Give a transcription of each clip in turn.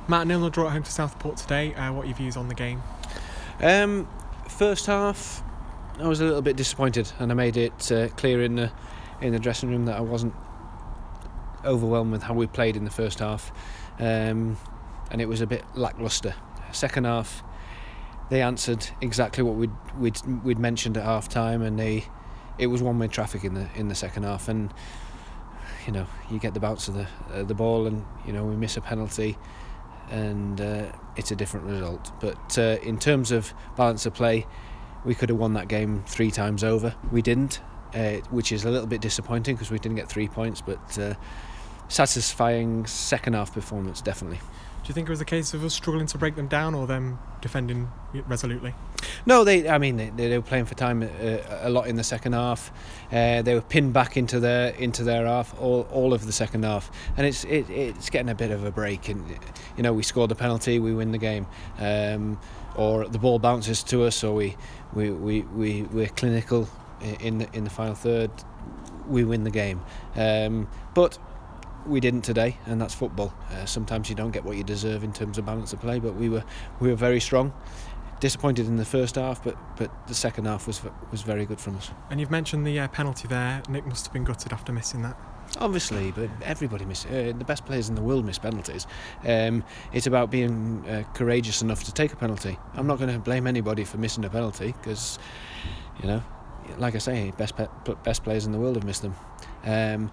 Matt, 0-0 draw at home to Southport today. What are your views on the game? First half, I was a little bit disappointed, and I made it clear in the dressing room that I wasn't overwhelmed with how we played in the first half, and it was a bit lacklustre. Second half, they answered exactly what we'd mentioned at half time, and it was one-way traffic in the second half, and you get the bounce of the ball, and we miss a penalty, and it's a different result. But in terms of balance of play, we could have won that game 3 times over. We didn't, which is a little bit disappointing because we didn't get 3 points, but satisfying second half performance, definitely. Do you think it was a case of us struggling to break them down, or them defending resolutely? No, they were playing for time a lot in the second half. They were pinned back into their half all of the second half, and it's getting a bit of a break. And we scored the penalty, we win the game, or the ball bounces to us, or we're clinical in the final third, we win the game. But we didn't today, and that's football. Sometimes you don't get what you deserve in terms of balance of play, but we were very strong. Disappointed in the first half, but the second half was very good from us. And you've mentioned the penalty there. Nick must have been gutted after missing that. Obviously, but everybody misses. The best players in the world miss penalties. It's about being courageous enough to take a penalty. I'm not going to blame anybody for missing a penalty because, like I say, best players in the world have missed them.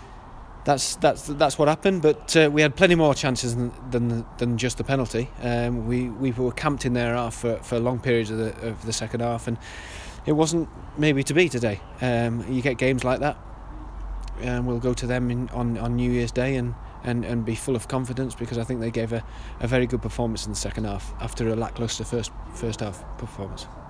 That's what happened, but we had plenty more chances than just the penalty. We were camped in their half for long periods of the second half, and it wasn't maybe to be today. You get games like that, and we'll go to them on New Year's Day and be full of confidence, because I think they gave a very good performance in the second half after a lacklustre first half performance.